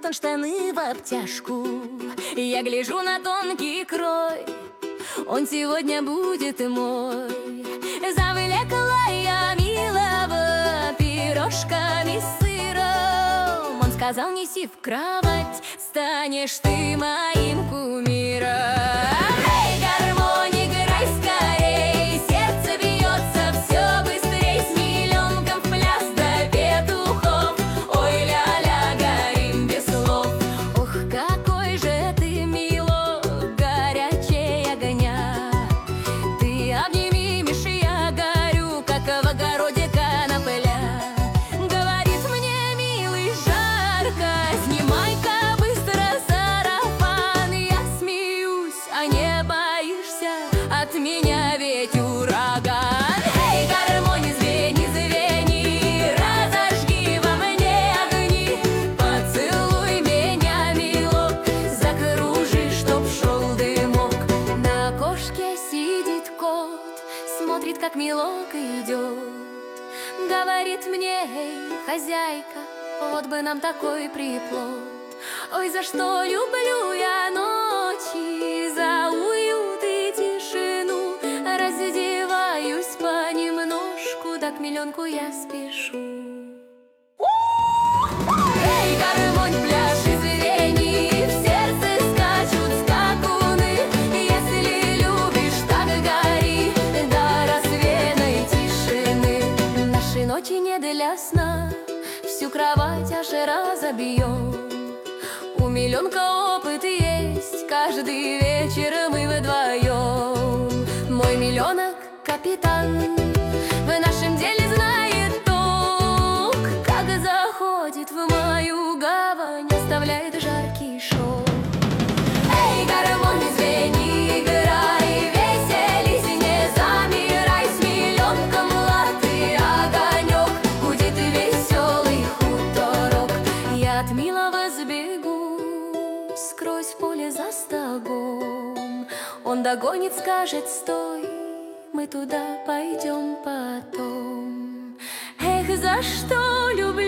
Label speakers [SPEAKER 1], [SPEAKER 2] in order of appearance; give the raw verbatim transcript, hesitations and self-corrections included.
[SPEAKER 1] Оденут он штаны в обтяжку. Я гляжу на тонкий крой, он сегодня будет мой. Завлекла я милого пирожками с сыром. Он сказал: неси в кровать, станешь ты моим кумиром. Эй, гармоник, играй скорей, сердце бьется все быстрей. С миллионком в пляс до петухов, ой, ля-ля, горим без слов. Ох, какой же ты милок, горячей огня. Ты обними, Миш, я горю, как в огороде конопля. Говорит мне, милый, жарко, снимай-ка быстро сарафан. Я смеюсь, а не боишься от меня ведь ураган. Эй, гармонь, звени, звени, разожги во мне огни. Поцелуй меня, милок, закружи, чтоб шел дымок. На окошке сидит кот, смотрит, как милок идет. Говорит мне: эй, хозяйка, вот бы нам такой приплод. Ой, за что люблю я ночи, за уют и тишину. Раздеваюсь понемножку, да к миллионку я спешу. Эй, гармонь, пляши, звени, в сердце скачут скакуны. Если любишь, так гори до рассветной тишины. Наши ночи не для сна, всю кровать аж разобьем. У миллионка опыт есть, каждый вечер мы вдвоем. Мой миллионок капитан, в нашем деле знает толк. Как заходит в мою гавань, оставляет жаркий шок. Эй, гармонь, звени, играй, веселись, не замирай. С миллионком латый огонек, гудит веселый хуторок. Я от милого сбегу, скроюсь в поле за стогом. Он догонит, скажет: стой, мы туда пойдем потом. Эх, за что люблю